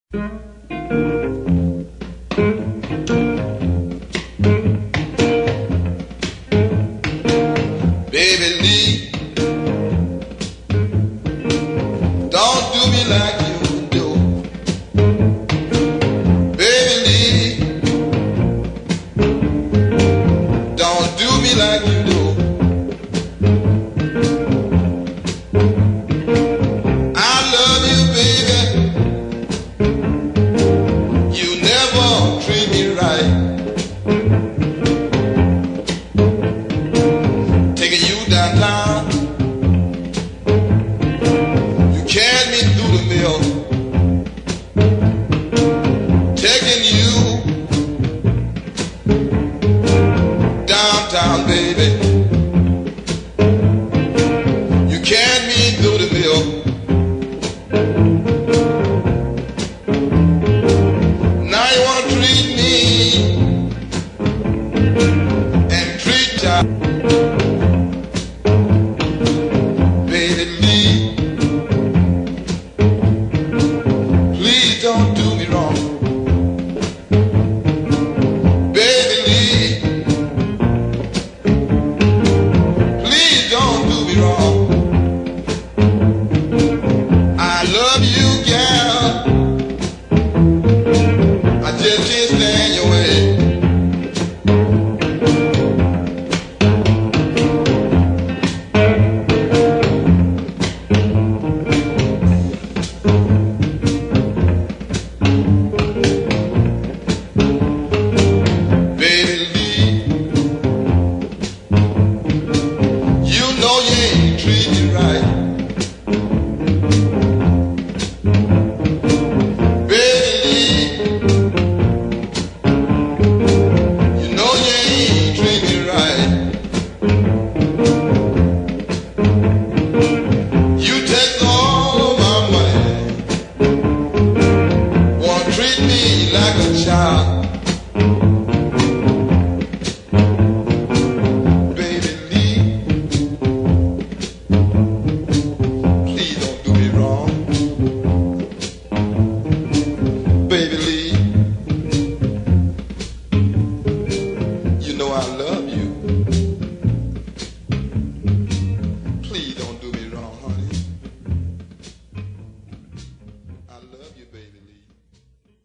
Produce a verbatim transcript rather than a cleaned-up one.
Baby Lee, don't do me like you do. Baby Lee, don't do me like you do. I love you, baby. You never treat me right. Taking you downtown, you carried me through the mill. Taking you downtown, baby. You carried me through the mill. Now you wanna treat me and treat ya. Baby Lee, please don't do me wrong.